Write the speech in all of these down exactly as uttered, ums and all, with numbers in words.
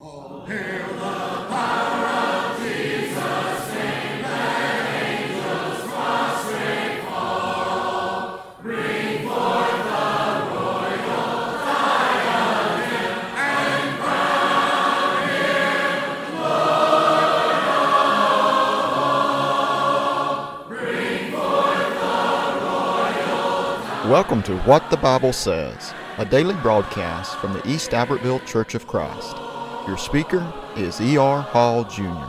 Oh, hail the power of Jesus' name, let angels prostrate fall. Bring forth the royal diadem and crown him Lord of all. Bring forth the royal diadem. Welcome to What the Bible Says, a daily broadcast from the East Albertville Church of Christ. Your speaker is E R Hall, Junior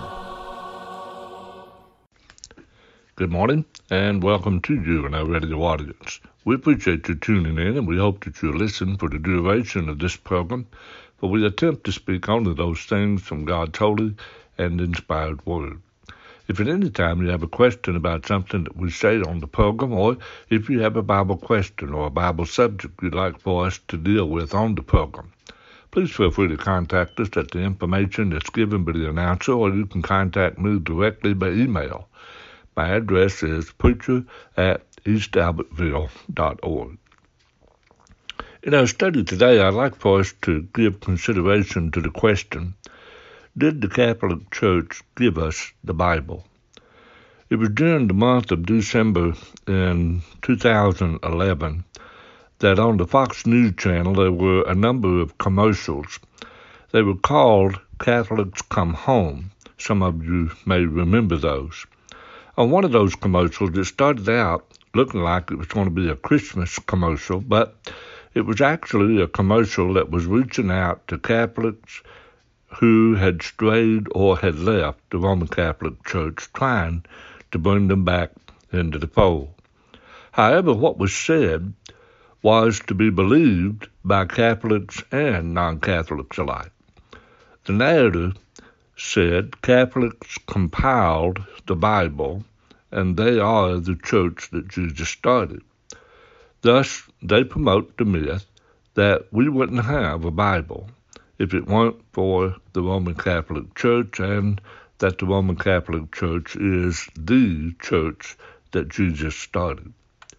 Good morning, and welcome to you and our radio audience. We appreciate you tuning in, and we hope that you'll listen for the duration of this program, for we attempt to speak only those things from God's holy and inspired Word. If at any time you have a question about something that we say on the program, or if you have a Bible question or a Bible subject you'd like for us to deal with on the program, please feel free to contact us at the information that's given by the announcer, or you can contact me directly by email. My address is preacher at east albertville dot org. In our study today, I'd like for us to give consideration to the question, did the Catholic Church give us the Bible? It was during the month of December in two thousand eleven that on the Fox News Channel there were a number of commercials. They were called Catholics Come Home. Some of you may remember those. On one of those commercials, it started out looking like it was going to be a Christmas commercial, but it was actually a commercial that was reaching out to Catholics who had strayed or had left the Roman Catholic Church, trying to bring them back into the fold. However, what was said was to be believed by Catholics and non-Catholics alike. The narrative said Catholics compiled the Bible, and they are the church that Jesus started. Thus, they promote the myth that we wouldn't have a Bible if it weren't for the Roman Catholic Church, and that the Roman Catholic Church is the church that Jesus started.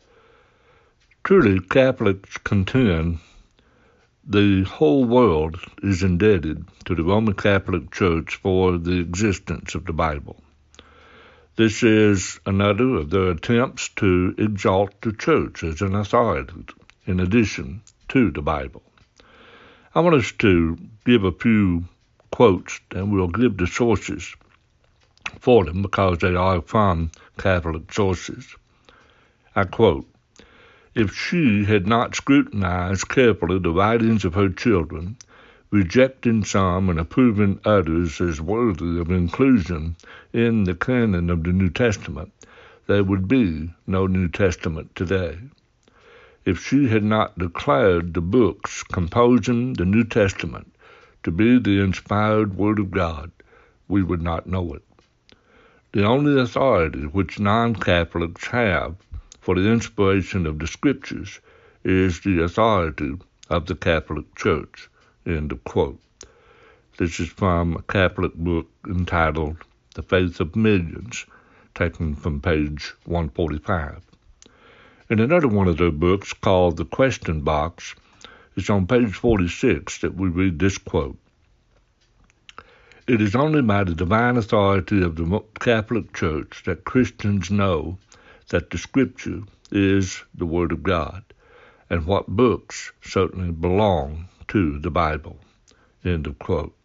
Truly, Catholics contend the whole world is indebted to the Roman Catholic Church for the existence of the Bible. This is another of their attempts to exalt the Church as an authority in addition to the Bible. I want us to give a few quotes, and we'll give the sources for them because they are from Catholic sources. I quote, "If she had not scrutinized carefully the writings of her children, rejecting some and approving others as worthy of inclusion in the canon of the New Testament, there would be no New Testament today. If she had not declared the books composing the New Testament to be the inspired Word of God, we would not know it. The only authority which non-Catholics have for the inspiration of the Scriptures is the authority of the Catholic Church." End of quote. This is from a Catholic book entitled The Faith of Millions, taken from page one forty-five. In another one of their books called The Question Box, it's on page forty-six that we read this quote, "It is only by the divine authority of the Catholic Church that Christians know that the Scripture is the Word of God, and what books certainly belong to the Bible." End of quote.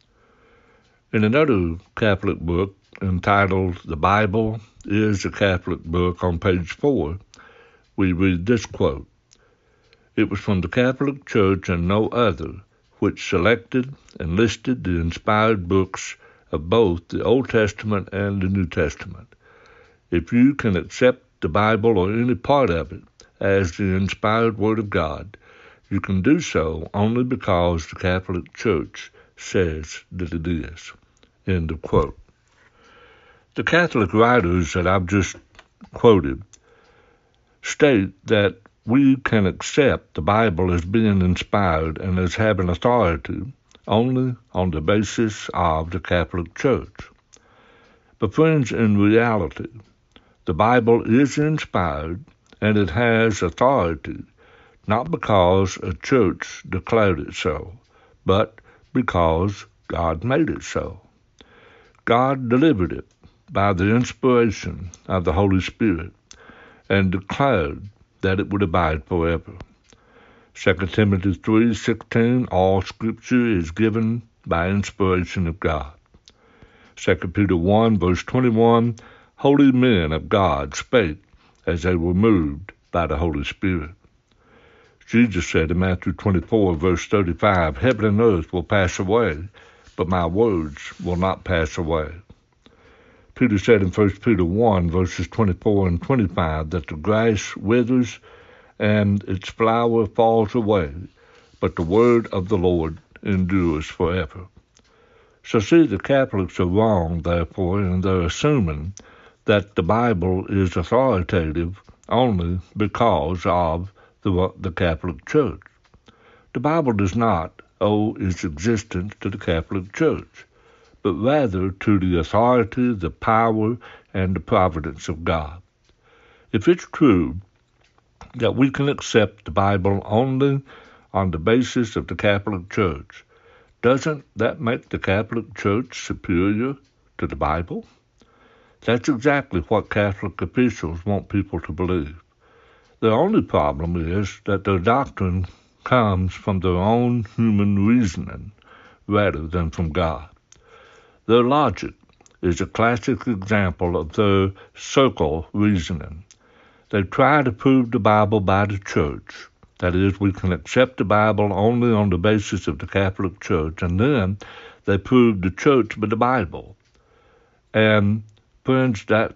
In another Catholic book entitled The Bible is a Catholic Book, on page four, we read this quote, "It was from the Catholic Church and no other which selected and listed the inspired books of both the Old Testament and the New Testament. If you can accept the Bible or any part of it as the inspired Word of God, you can do so only because the Catholic Church says that it is." End of quote. The Catholic writers that I've just quoted state that we can accept the Bible as being inspired and as having authority only on the basis of the Catholic Church. But friends, in reality, the Bible is inspired and it has authority, not because a church declared it so, but because God made it so. God delivered it by the inspiration of the Holy Spirit and declared that it would abide forever. Second Timothy three sixteen, all Scripture is given by inspiration of God. Second Peter one verse twenty-one, holy men of God spake as they were moved by the Holy Spirit. Jesus said in Matthew twenty-four verse thirty-five, heaven and earth will pass away, but my words will not pass away. Peter said in First Peter one verses twenty-four and twenty-five that the grass withers and its flower falls away, but the word of the Lord endures forever. So see, the Catholics are wrong, therefore, in their assuming that the Bible is authoritative only because of the, the Catholic Church. The Bible does not owe its existence to the Catholic Church, but rather to the authority, the power, and the providence of God. If it's true that we can accept the Bible only on the basis of the Catholic Church, doesn't that make the Catholic Church superior to the Bible? That's exactly what Catholic officials want people to believe. The only problem is that their doctrine comes from their own human reasoning rather than from God. Their logic is a classic example of their circle reasoning. They try to prove the Bible by the Church. That is, we can accept the Bible only on the basis of the Catholic Church, and then they prove the Church by the Bible. And, friends, that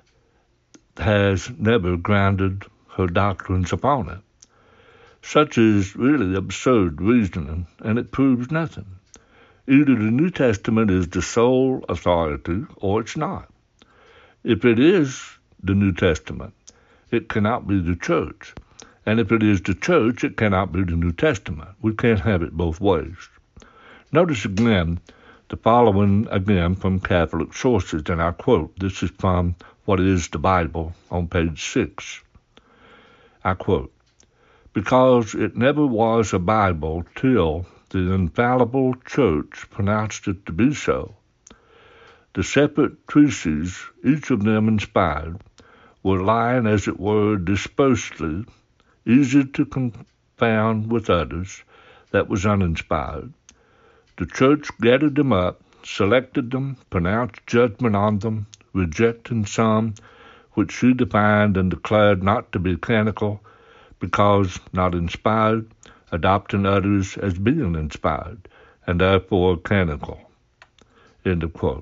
has never grounded her doctrines upon it. Such is really absurd reasoning, and it proves nothing. Either the New Testament is the sole authority, or it's not. If it is the New Testament, it cannot be the Church. And if it is the Church, it cannot be the New Testament. We can't have it both ways. Notice again the following again from Catholic sources, and I quote, this is from What is the Bible on page six. I quote, because it never was a Bible till the infallible Church pronounced it to be so. The separate treatises, each of them inspired, were lying, as it were, dispersedly, easy to confound with others, that was uninspired. The Church gathered them up, selected them, pronounced judgment on them, rejecting some which she defined and declared not to be canonical because not inspired, adopting others as being inspired, and therefore canonical. End of quote.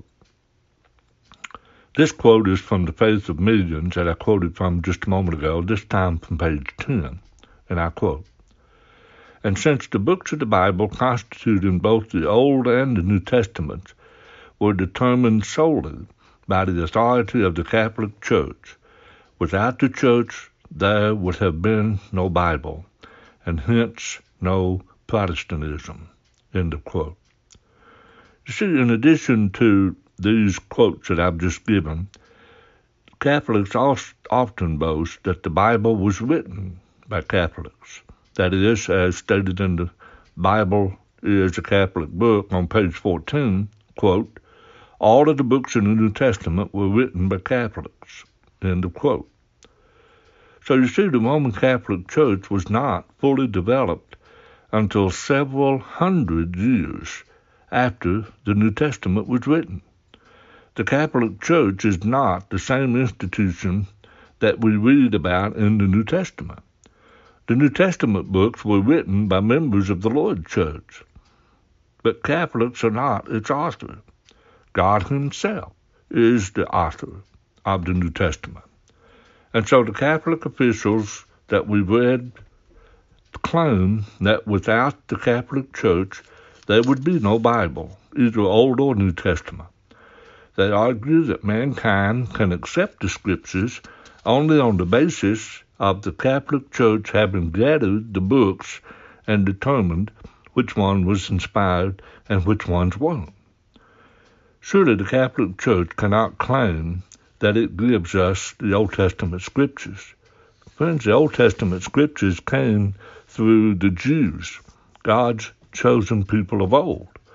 This quote is from The Faith of Millions that I quoted from just a moment ago, this time from page ten, and I quote, and since the books of the Bible constituting both the Old and the New Testaments were determined solely by the authority of the Catholic Church, without the Church there would have been no Bible, and hence no Protestantism. End of quote. You see, in addition to these quotes that I've just given, Catholics often boast that the Bible was written by Catholics. That is, as stated in the Bible is a Catholic book on page fourteen, quote, all of the books in the New Testament were written by Catholics. End of quote. So you see, the Roman Catholic Church was not fully developed until several hundred years after the New Testament was written. The Catholic Church is not the same institution that we read about in the New Testament. The New Testament books were written by members of the Lord's Church, but Catholics are not its author. God himself is the author of the New Testament. And so the Catholic officials that we read claim that without the Catholic Church there would be no Bible, either Old or New Testament. They argue that mankind can accept the Scriptures only on the basis of the Catholic Church having gathered the books and determined which one was inspired and which ones weren't. Surely the Catholic Church cannot claim that it gives us the Old Testament Scriptures. Friends, the Old Testament Scriptures came through the Jews, God's chosen people of old,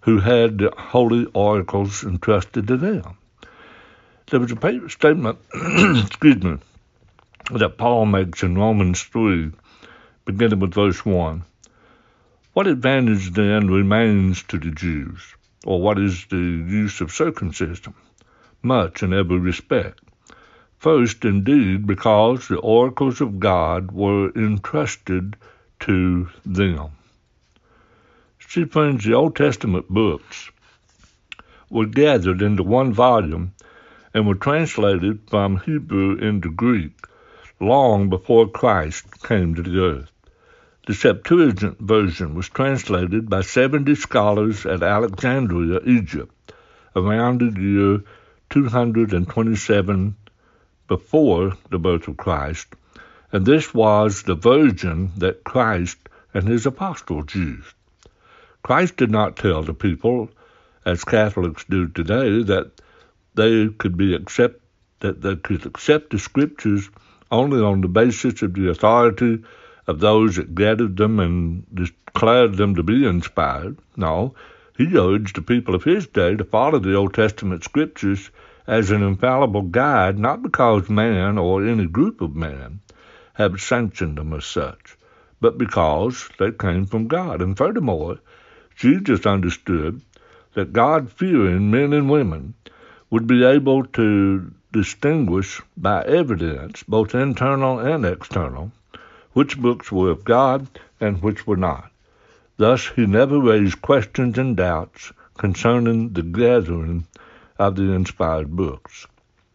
who had the holy oracles entrusted to them. There was a statement, excuse me, that Paul makes in Romans three, beginning with verse one. What advantage then remains to the Jews, or what is the use of circumcision? Much in every respect. First, indeed, because the oracles of God were entrusted to them. See, friends, the Old Testament books were gathered into one volume and were translated from Hebrew into Greek long before Christ came to the earth. The Septuagint version was translated by seventy scholars at Alexandria, Egypt, around the year two hundred twenty-seven before the birth of Christ, and this was the version that Christ and his apostles used. Christ did not tell the people, as Catholics do today, that they could be accept that they could accept the Scriptures only on the basis of the authority of those that gathered them and declared them to be inspired. No, he urged the people of his day to follow the Old Testament Scriptures as an infallible guide, not because man or any group of men have sanctioned them as such, but because they came from God. And furthermore, Jesus understood that God-fearing men and women would be able to distinguish by evidence, both internal and external, which books were of God and which were not. Thus, he never raised questions and doubts concerning the gathering of the inspired books.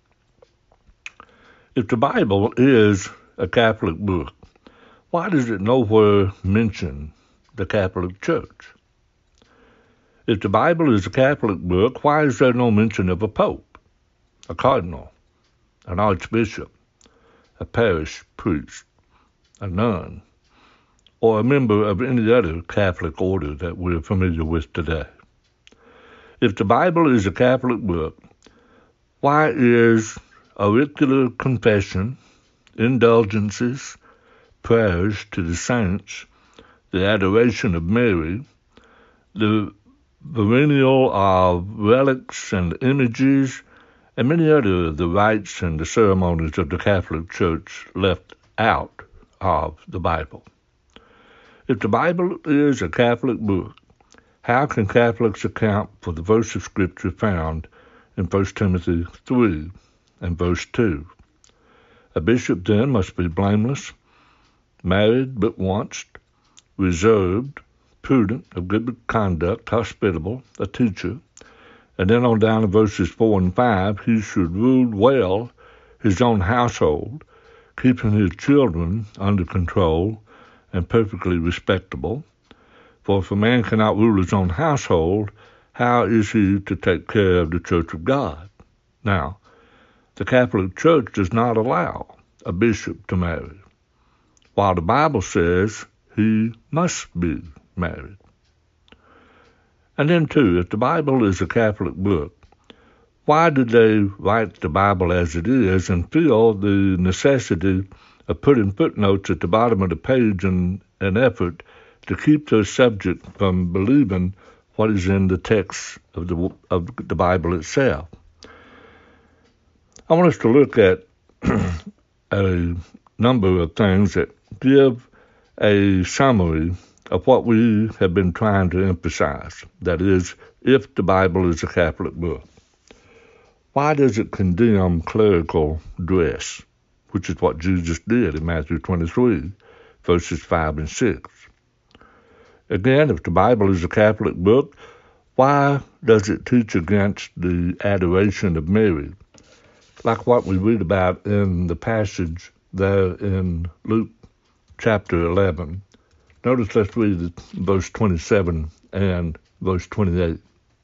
If the Bible is a Catholic book, why does it nowhere mention the Catholic Church? If the Bible is a Catholic book, why is there no mention of a pope, a cardinal, an archbishop, a parish priest, a nun, or a member of any other Catholic order that we're familiar with today? If the Bible is a Catholic book, why is auricular confession, indulgences, prayers to the saints, the adoration of Mary, the veneral of relics and images, and many other of the rites and the ceremonies of the Catholic Church left out of the Bible? If the Bible is a Catholic book, how can Catholics account for the verse of Scripture found in First Timothy three and verse two? A bishop then must be blameless, married but once, reserved, prudent, of good conduct, hospitable, a teacher. And then on down to verses four and five, he should rule well his own household, keeping his children under control and perfectly respectable. For if a man cannot rule his own household, how is he to take care of the Church of God? Now, the Catholic Church does not allow a bishop to marry, while the Bible says he must be married. And then, too, if the Bible is a Catholic book, why did they write the Bible as it is and feel the necessity of putting footnotes at the bottom of the page in an effort to keep their subject from believing what is in the text of the of the Bible itself? I want us to look at a number of things that give a summary of what we have been trying to emphasize. That is, if the Bible is a Catholic book, why does it condemn clerical dress, which is what Jesus did in Matthew twenty-three, verses five and six? Again, if the Bible is a Catholic book, why does it teach against the adoration of Mary, like what we read about in the passage there in Luke chapter eleven? Notice, let's read verse twenty-seven and verse twenty-eight.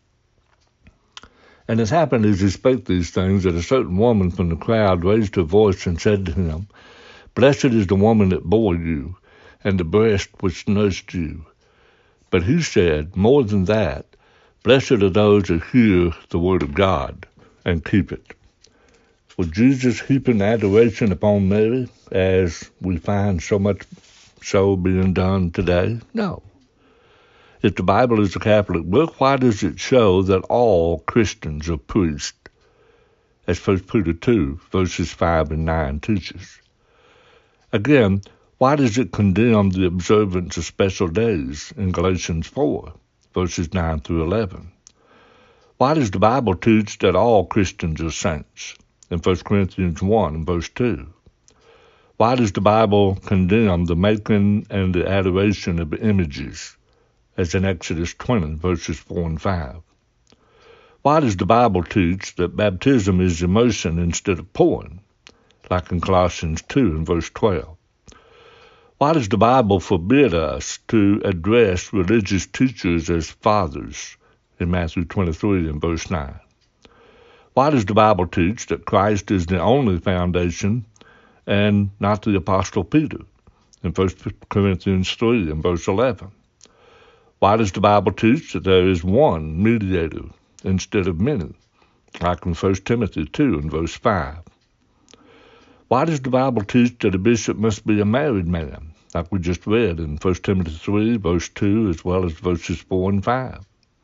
And it happened as he spake these things, that a certain woman from the crowd raised her voice and said to him, Blessed is the woman that bore you, and the breast which nursed you. But he said, More than that, blessed are those that hear the word of God and keep it. Was Jesus heaping adoration upon Mary, as we find so much so being done today? No. If the Bible is a Catholic book, why does it show that all Christians are priests, as First Peter two, verses five and nine teaches? Again, why does it condemn the observance of special days in Galatians four, verses nine through eleven? Why does the Bible teach that all Christians are saints in First Corinthians one and verse two? Why does the Bible condemn the making and the adoration of images, as in Exodus twenty, verses four and five? Why does the Bible teach that baptism is immersion instead of pouring, like in Colossians two and verse twelve? Why does the Bible forbid us to address religious teachers as fathers in Matthew twenty-three and verse nine? Why does the Bible teach that Christ is the only foundation and not the Apostle Peter in First Corinthians three and verse eleven? Why does the Bible teach that there is one mediator instead of many, like in First Timothy two and verse five? Why does the Bible teach that a bishop must be a married man, like we just read in First Timothy three, verse two, as well as verses four and five?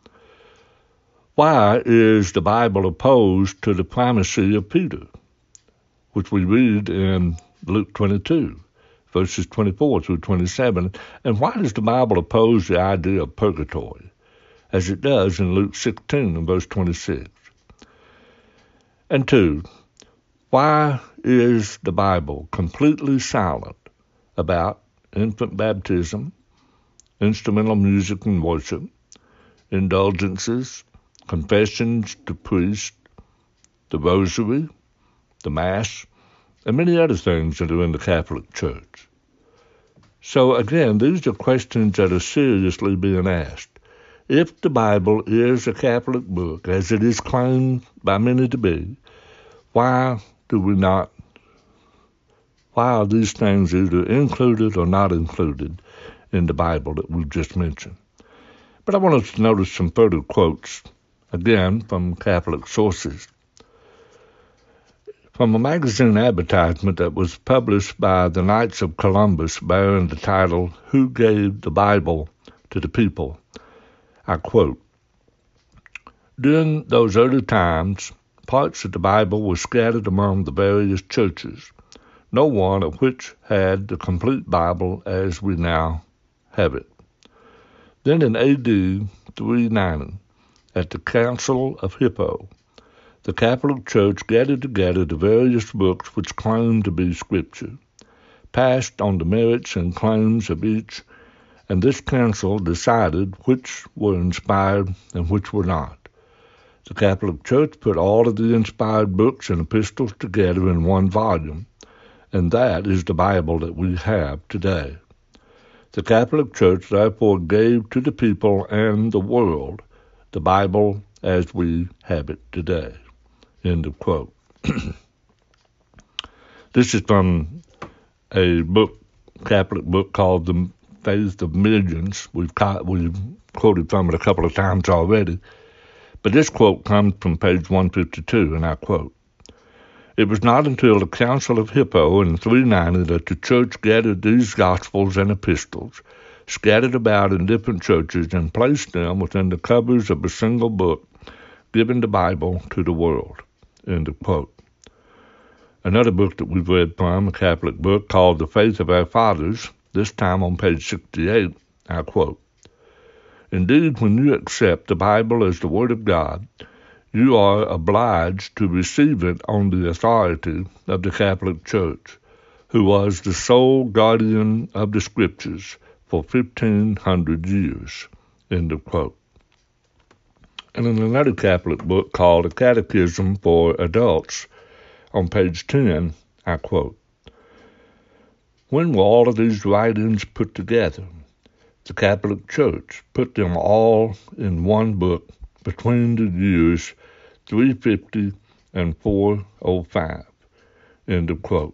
Why is the Bible opposed to the primacy of Peter, which we read in Luke twenty-two, verses twenty-four through twenty-seven? And why does the Bible oppose the idea of purgatory, as it does in Luke sixteen and verse twenty-six? And two, why is the Bible completely silent about infant baptism, instrumental music and worship, indulgences, confessions to priests, the rosary, the Mass, and many other things that are in the Catholic Church? So again, these are questions that are seriously being asked. If the Bible is a Catholic book, as it is claimed by many to be, why do we not, why are these things either included or not included in the Bible that we've just mentioned? But I want us to notice some further quotes, again, from Catholic sources. From a magazine advertisement that was published by the Knights of Columbus bearing the title, "Who Gave the Bible to the People?" I quote, "During those early times, parts of the Bible were scattered among the various churches, no one of which had the complete Bible as we now have it. Then in A D three ninety, at the Council of Hippo, the Catholic Church gathered together the various books which claimed to be Scripture, passed on the merits and claims of each, and this council decided which were inspired and which were not. The Catholic Church put all of the inspired books and epistles together in one volume, and that is the Bible that we have today. The Catholic Church therefore gave to the people and the world the Bible as we have it today." End of quote. This is from a book, Catholic book called The Faith of Millions. We've, ca- we've quoted from it a couple of times already. But this quote comes from page one fifty-two, and I quote, "It was not until the Council of Hippo in three ninety that the Church gathered these Gospels and epistles, scattered about in different churches, and placed them within the covers of a single book, giving the Bible to the world." End of quote. Another book that we've read from, a Catholic book called The Faith of Our Fathers, this time on page sixty-eight, I quote, "Indeed, when you accept the Bible as the Word of God, you are obliged to receive it on the authority of the Catholic Church, who was the sole guardian of the Scriptures for fifteen hundred years." End of quote. And in another Catholic book called A Catechism for Adults, on page ten, I quote, "When were all of these writings put together? The Catholic Church put them all in one book between the years three fifty and four oh five. End of quote.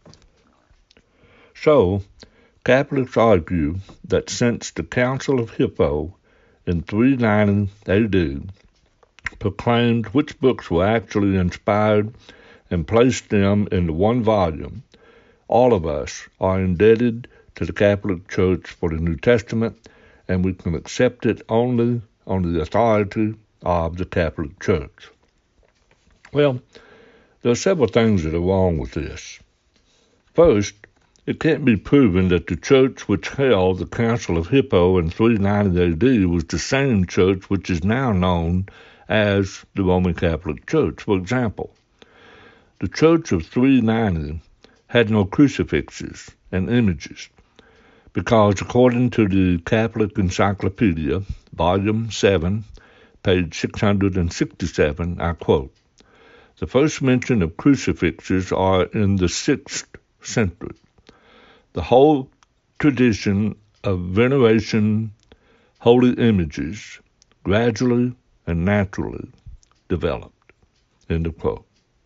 So, Catholics argue that since the Council of Hippo in three ninety A D proclaimed which books were actually inspired and placed them into one volume, all of us are indebted to the Catholic Church for the New Testament and we can accept it only on the authority of the Catholic Church. Well, there are several things that are wrong with this. First, it can't be proven that the church which held the Council of Hippo in three ninety A D was the same church which is now known as the Roman Catholic Church. For example, the church of three ninety had no crucifixes and images because, according to the Catholic Encyclopedia, Volume seven, page six hundred sixty-seven, I quote, "The first mention of crucifixes are in the sixth century. The whole tradition of veneration holy images gradually and naturally developed." End of quote.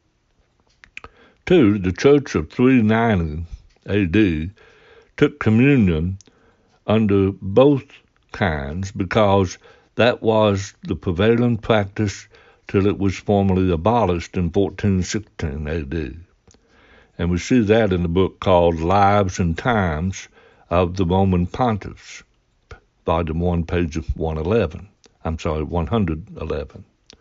Two, the church of three ninety A D took communion under both kinds because that was the prevailing practice till it was formally abolished in fourteen sixteen A D. And we see that in the book called Lives and Times of the Roman Pontiffs, Volume one, page one eleven. I'm sorry, one hundred eleven.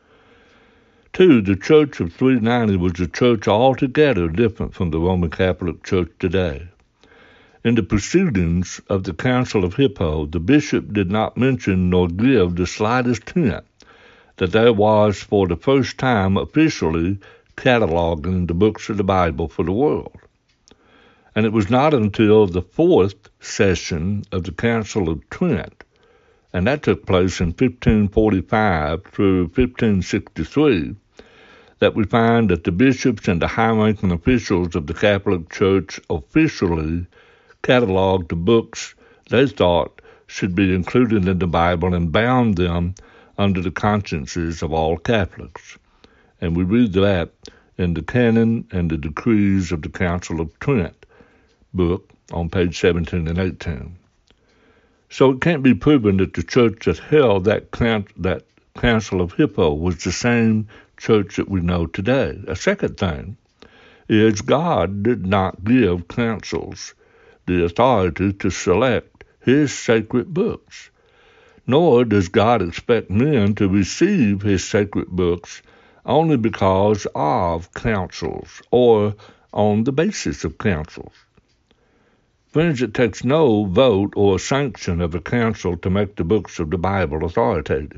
Two, the Church of three ninety was a church altogether different from the Roman Catholic Church today. In the proceedings of the Council of Hippo, the bishop did not mention nor give the slightest hint that there was for the first time officially cataloging the books of the Bible for the world. And it was not until the fourth session of the Council of Trent, and that took place in fifteen forty-five through fifteen sixty-three, that we find that the bishops and the high-ranking officials of the Catholic Church officially cataloged the books they thought should be included in the Bible and bound them under the consciences of all Catholics. And we read that in the Canon and the Decrees of the Council of Trent book on page seventeen and eighteen. So it can't be proven that the church that held that, that Council of Hippo was the same church that we know today. A second thing is God did not give councils the authority to select his sacred books, nor does God expect men to receive his sacred books only because of councils or on the basis of councils. Friends, it takes no vote or sanction of a council to make the books of the Bible authoritative.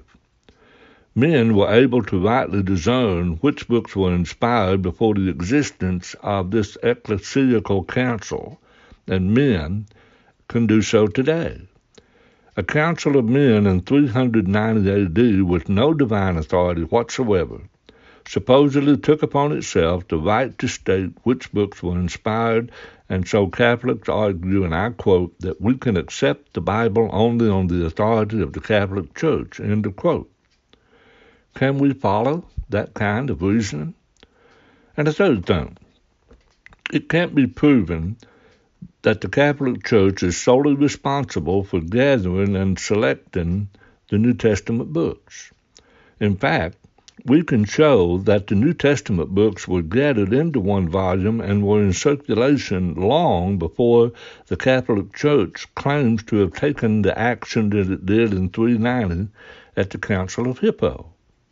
Men were able to rightly discern which books were inspired before the existence of this ecclesiastical council, and men can do so today. A council of men in three ninety A D with no divine authority whatsoever supposedly took upon itself the right to state which books were inspired, and so Catholics argue, and I quote, that we can accept the Bible only on the authority of the Catholic Church, end of quote. Can we follow that kind of reasoning? And a third thing, it can't be proven that the Catholic Church is solely responsible for gathering and selecting the New Testament books. In fact, we can show that the New Testament books were gathered into one volume and were in circulation long before the Catholic Church claims to have taken the action that it did in three ninety at the Council of Hippo.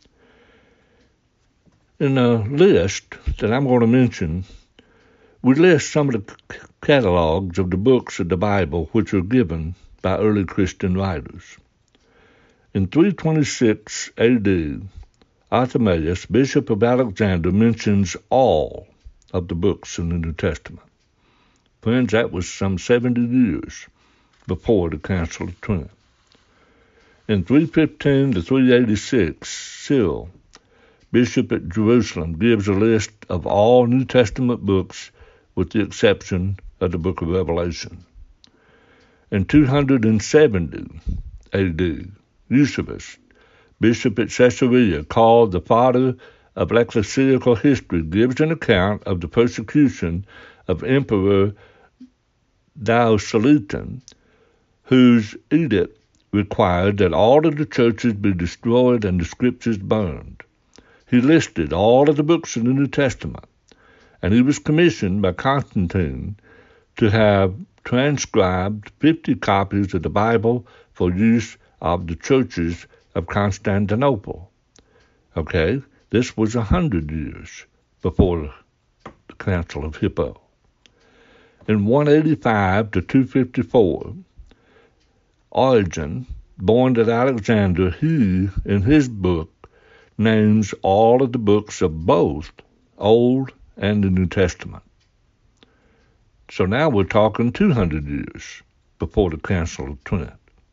In a list that I'm going to mention, we list some of the c- catalogs of the books of the Bible which were given by early Christian writers. In three twenty-six A D, Artemius, Bishop of Alexandria, mentions all of the books in the New Testament. Friends, that was some seventy years before the Council of Trent. In three fifteen to three eighty-six, Cyril, Bishop at Jerusalem, gives a list of all New Testament books with the exception of the book of Revelation. In two seventy A D, Eusebius, Bishop at Caesarea, called the father of ecclesiastical history, gives an account of the persecution of Emperor Diocletian, whose edict required that all of the churches be destroyed and the scriptures burned. He listed all of the books in the New Testament, and he was commissioned by Constantine to have transcribed fifty copies of the Bible for use of the churches of Constantinople. Okay, this was a hundred years before the Council of Hippo. In one eighty-five to two fifty-four, Origen, born at Alexandria, he, in his book, names all of the books of both Old and the New Testament. So now we're talking two hundred years before the Council of Trent.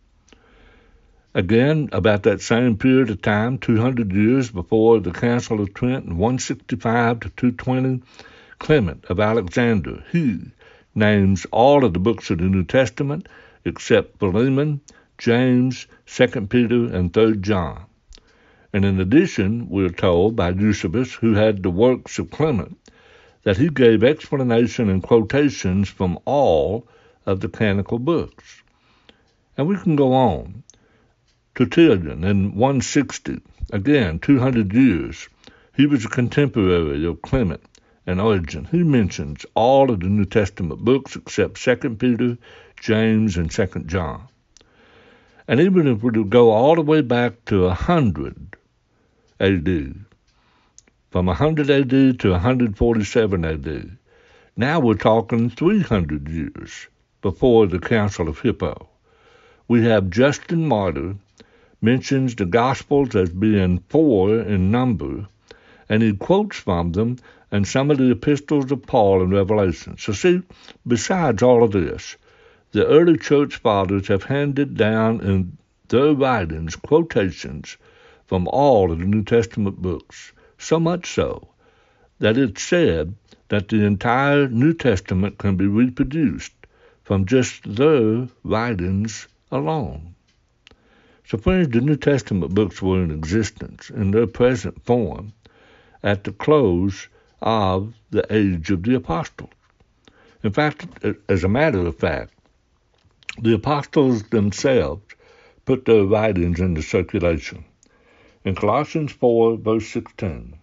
Again, about that same period of time, two hundred years before the Council of Trent, in one sixty-five to two twenty, Clement of Alexandria, he names all of the books of the New Testament except Philemon, James, Second Peter, and Third John. And in addition, we're told by Eusebius, who had the works of Clement, that he gave explanation and quotations from all of the canonical books. And we can go on. Tertullian in one sixty, again, two hundred years, he was a contemporary of Clement and Origen. He mentions all of the New Testament books except Second Peter, James, and Second John. And even if we go all the way back to one hundred A D, from one hundred A D to one forty-seven A D, now we're talking three hundred years before the Council of Hippo. We have Justin Martyr mentions the Gospels as being four in number, and he quotes from them and some of the epistles of Paul and Revelation. So see, besides all of this, the early church fathers have handed down in their writings quotations from all of the New Testament books, so much so that it's said that the entire New Testament can be reproduced from just their writings alone. So friends, the New Testament books were in existence in their present form at the close of the age of the apostles. In fact, as a matter of fact, the apostles themselves put their writings into circulation. In Colossians four, verse sixteen,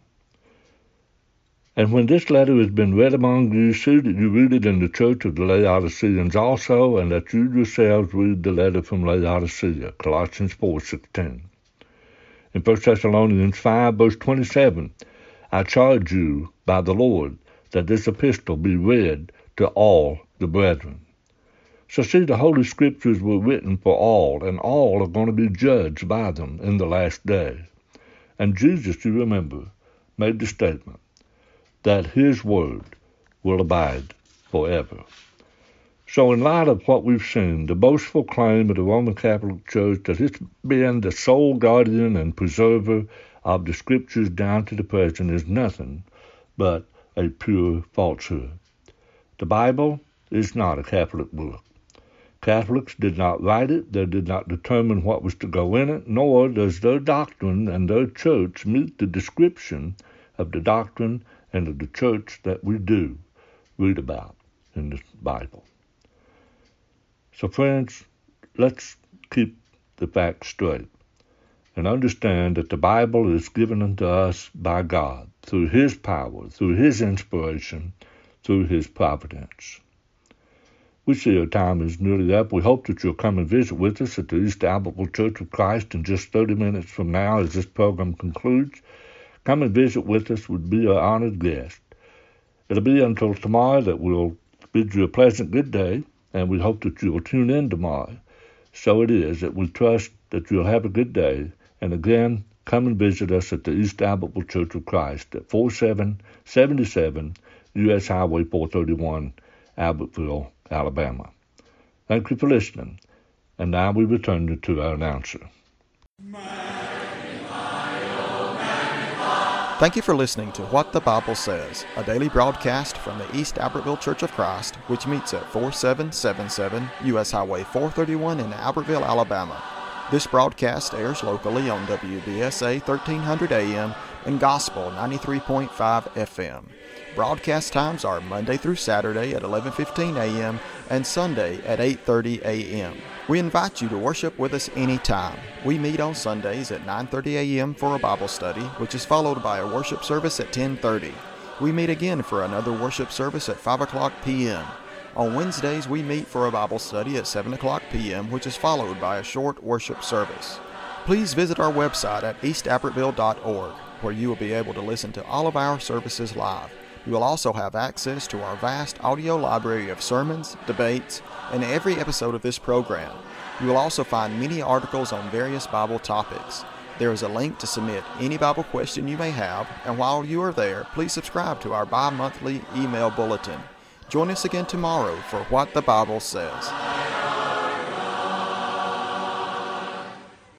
"And when this letter has been read among you, see that you read it in the church of the Laodiceans also, and that you yourselves read the letter from Laodicea." Colossians four sixteen. In First Thessalonians five, verse twenty-seven, "I charge you by the Lord that this epistle be read to all the brethren." So see, the Holy Scriptures were written for all, and all are going to be judged by them in the last day. And Jesus, you remember, made the statement that his word will abide forever. So in light of what we've seen, the boastful claim of the Roman Catholic Church that it's been the sole guardian and preserver of the Scriptures down to the present is nothing but a pure falsehood. The Bible is not a Catholic book. Catholics did not write it, they did not determine what was to go in it, nor does their doctrine and their church meet the description of the doctrine and of the church that we do read about in the Bible. So friends, let's keep the facts straight and understand that the Bible is given unto us by God through his power, through his inspiration, through his providence. We see our time is nearly up. We hope that you'll come and visit with us at the East Albertville Church of Christ in just thirty minutes from now as this program concludes. Come and visit with us. We'd be our honored guest. It'll be until tomorrow that we'll bid you a pleasant good day, and we hope that you'll tune in tomorrow. So it is that we trust that you'll have a good day. And again, come and visit us at the East Albertville Church of Christ at forty-seven seventy-seven U S Highway four thirty-one, Albertville, Alabama. Thank you for listening. And now we return to our announcer. Thank you for listening to What the Bible Says, a daily broadcast from the East Albertville Church of Christ, which meets at forty-seven seventy-seven U S Highway four thirty-one in Albertville, Alabama. This broadcast airs locally on W B S A thirteen hundred A M and Gospel ninety-three point five F M. Broadcast times are Monday through Saturday at eleven fifteen A M and Sunday at eight thirty A M We invite you to worship with us anytime. We meet on Sundays at nine thirty A M for a Bible study, which is followed by a worship service at ten thirty. We meet again for another worship service at five o'clock P M On Wednesdays, we meet for a Bible study at seven o'clock p.m., which is followed by a short worship service. Please visit our website at east albertville dot org, where you will be able to listen to all of our services live. You will also have access to our vast audio library of sermons, debates, and every episode of this program. You will also find many articles on various Bible topics. There is a link to submit any Bible question you may have, and while you are there, please subscribe to our bi-monthly email bulletin. Join us again tomorrow for What the Bible Says.